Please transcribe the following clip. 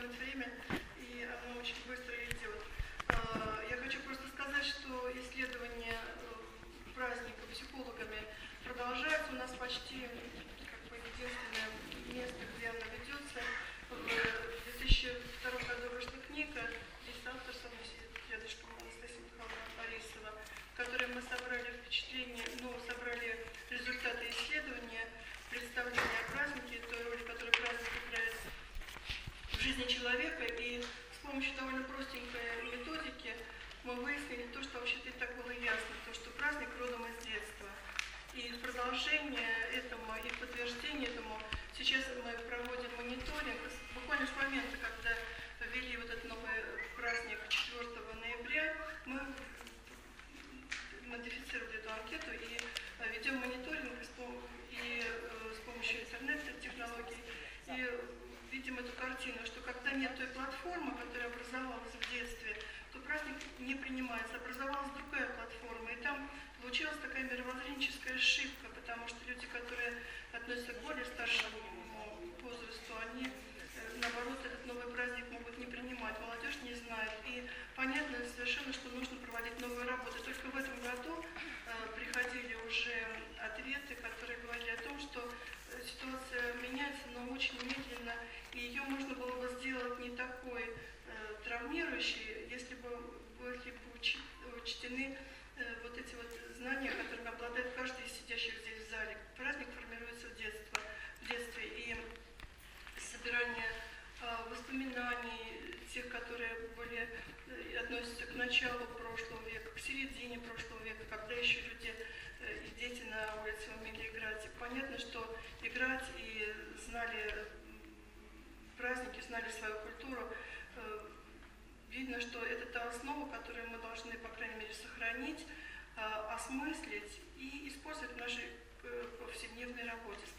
экономить время, и оно очень быстро идет. Я хочу просто сказать, что исследования праздника психологами продолжаются. У нас почти единственное место, где оно ведется. В 2002 году вышла книга, здесь автор со мной сидит рядышком, Анастасия Михайловна Борисова, в которой мы собрали впечатления, собрали результаты исследования, представления о празднике, той роли, которую праздник играет в жизни человека, и с помощью довольно простенькой методики мы выяснили то, что вообще-то и так было ясно, то, что праздник родом из детства. И в продолжение этому, и в подтверждение этому, сейчас мы проводим мониторинг, буквально с момента, когда ввели вот этот новый праздник 4 ноября, мы модифицировали эту анкету и ведем мониторинг и с помощью интернет-технологий, и видим эту картину, что когда нет той платформы, которая образовалась в детстве, то праздник не принимается. Образовалась другая платформа, и там получилась такая мировоззренческая ошибка, потому что люди, которые относятся к более старшему возрасту, они, наоборот, этот новый праздник могут не принимать. Молодежь не знает. И понятно совершенно, что нужно проводить новые работы. Только в этом году приходили уже ответы, которые говорили о том, что ситуация меняется, но очень медленно, и ее можно было бы сделать не такой травмирующей, если бы были учтены вот эти вот знания, которыми обладает каждый из сидящих здесь в зале. Праздник формируется в детстве, и собирание воспоминаний тех, которые относятся к началу прошлого века, к середине прошлого века, когда еще люди и дети на улице умели играть. И понятно, что играть и знали праздники, знали свою культуру. Видно, что это та основа, которую мы должны, по крайней мере, сохранить, осмыслить и использовать в нашей повседневной работе.